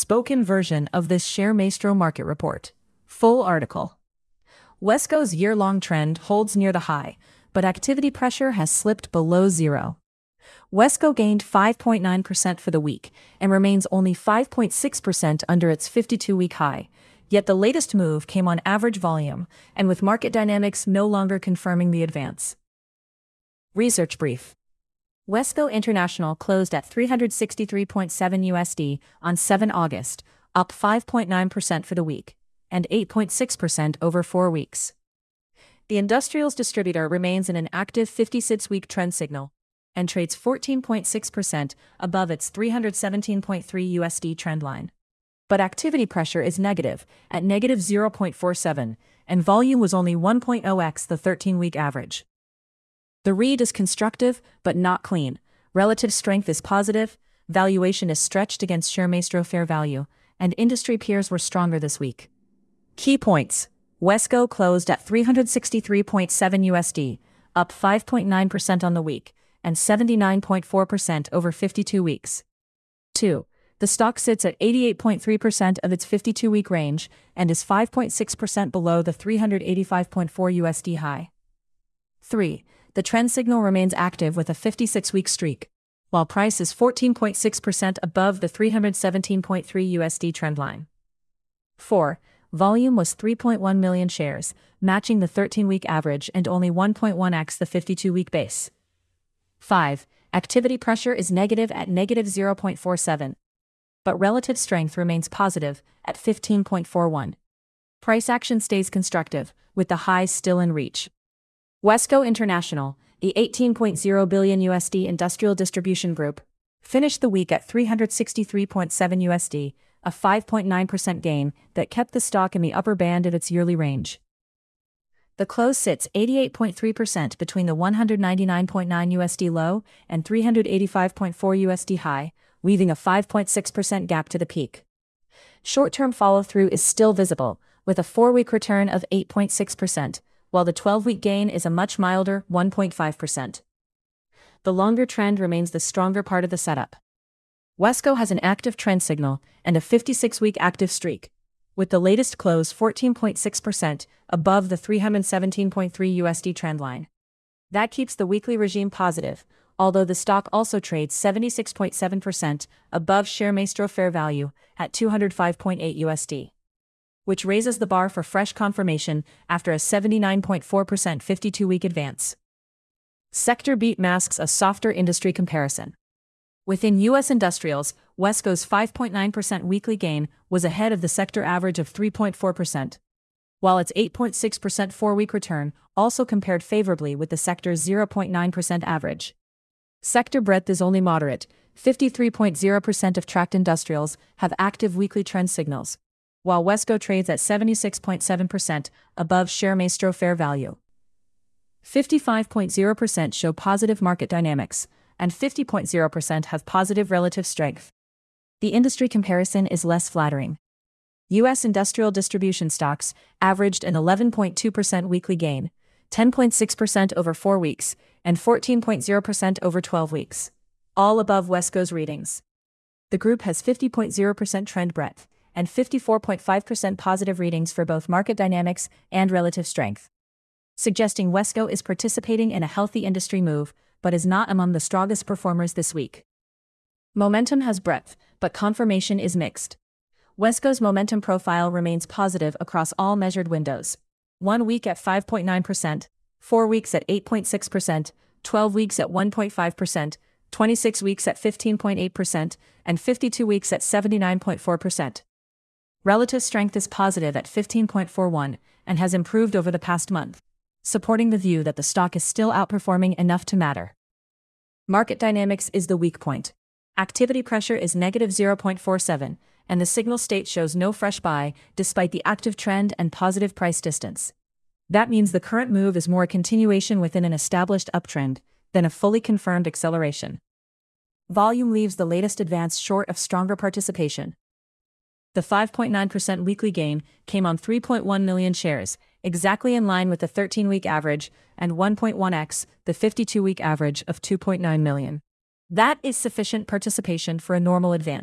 spoken version of this Share Maestro market report. Full article. Wesco's year-long trend holds near the high, but activity pressure has slipped below zero. Wesco gained 5.9% for the week and remains only 5.6% under its 52-week high, yet the latest move came on average volume and with market dynamics no longer confirming the advance. Research brief. Wesco International closed at $363.7 on 7 August, up 5.9% for the week, and 8.6% over 4 weeks. The industrials distributor remains in an active 56-week trend signal and trades 14.6% above its $317.3 trend line. But activity pressure is negative at negative 0.47, and volume was only 1.0x the 13-week average. The read is constructive, but not clean. Relative strength is positive, valuation is stretched against Share Maestro fair value, and industry peers were stronger this week. Key points. Wesco closed at $363.7, up 5.9% on the week, and 79.4% over 52 weeks. 2. The stock sits at 88.3% of its 52-week range and is 5.6% below the $385.4 high. 3. The trend signal remains active with a 56-week streak, while price is 14.6% above the $317.3 trend line. 4. Volume was 3.1 million shares, matching the 13-week average and only 1.1x the 52-week base. 5. Activity pressure is negative at negative 0.47, but relative strength remains positive at 15.41. Price action stays constructive, with the highs still in reach. Wesco International, the $18.0 billion industrial distribution group, finished the week at $363.7, a 5.9% gain that kept the stock in the upper band of its yearly range. The close sits 88.3% between the $199.9 low and $385.4 high, leaving a 5.6% gap to the peak. Short-term follow-through is still visible, with a 4-week return of 8.6%, while the 12-week gain is a much milder 1.5%. The longer trend remains the stronger part of the setup. Wesco has an active trend signal and a 56-week active streak, with the latest close 14.6% above the $317.3 trend line. That keeps the weekly regime positive, although the stock also trades 76.7% above Share Maestro fair value at $205.8, which raises the bar for fresh confirmation after a 79.4% 52-week advance. Sector beat masks a softer industry comparison. Within U.S. industrials, Wesco's 5.9% weekly gain was ahead of the sector average of 3.4%, while its 8.6% 4-week return also compared favorably with the sector's 0.9% average. Sector breadth is only moderate. 53.0% of tracked industrials have active weekly trend signals, while Wesco trades at 76.7% above Share Maestro fair value. 55.0% show positive market dynamics, and 50.0% have positive relative strength. The industry comparison is less flattering. U.S. industrial distribution stocks averaged an 11.2% weekly gain, 10.6% over 4 weeks, and 14.0% over 12 weeks, all above Wesco's readings. The group has 50.0% trend breadth and 54.5% positive readings for both market dynamics and relative strength, suggesting Wesco is participating in a healthy industry move, but is not among the strongest performers this week. Momentum has breadth, but confirmation is mixed. Wesco's momentum profile remains positive across all measured windows. 1 week at 5.9%, 4 weeks at 8.6%, 12 weeks at 1.5%, 26 weeks at 15.8%, and 52 weeks at 79.4%. Relative strength is positive at 15.41 and has improved over the past month, supporting the view that the stock is still outperforming enough to matter. Market dynamics is the weak point. Activity pressure is negative 0.47, and the signal state shows no fresh buy despite the active trend and positive price distance. That means the current move is more a continuation within an established uptrend than a fully confirmed acceleration. Volume leaves the latest advance short of stronger participation. The 5.9% weekly gain came on 3.1 million shares, exactly in line with the 13-week average and 1.1x the 52-week average of 2.9 million. That is sufficient participation for a normal advance.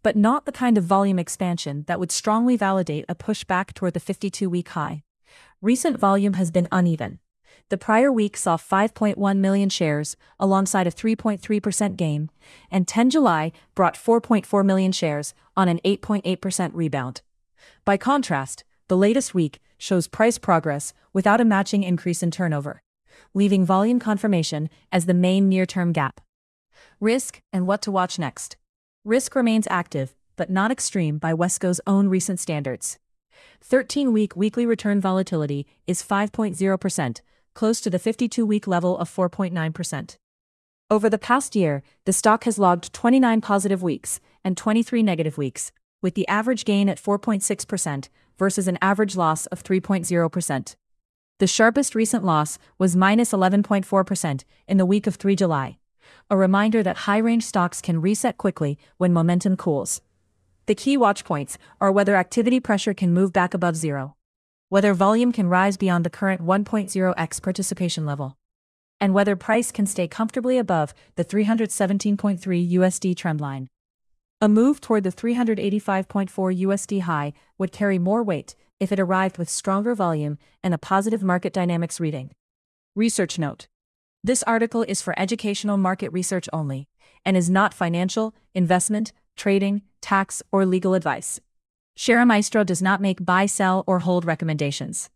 but not the kind of volume expansion that would strongly validate a push back toward the 52-week high. Recent volume has been uneven. The prior week saw 5.1 million shares, alongside a 3.3% gain, and 10 July brought 4.4 million shares on an 8.8% rebound. By contrast, the latest week shows price progress without a matching increase in turnover, leaving volume confirmation as the main near-term gap. Risk and what to watch next. Risk remains active, but not extreme by Wesco's own recent standards. 13-week weekly return volatility is 5.0%, close to the 52-week level of 4.9%. Over the past year, the stock has logged 29 positive weeks and 23 negative weeks, with the average gain at 4.6% versus an average loss of 3.0%. The sharpest recent loss was minus 11.4% in the week of 3 July, a reminder that high-range stocks can reset quickly when momentum cools. The key watch points are whether activity pressure can move back above zero, whether volume can rise beyond the current 1.0x participation level, and whether price can stay comfortably above the 317.3 USD trendline. A move toward the 385.4 USD high would carry more weight if it arrived with stronger volume and a positive market dynamics reading. Research note: this article is for educational market research only and is not financial, investment, trading, tax, or legal advice. Share Maestro does not make buy, sell, or hold recommendations.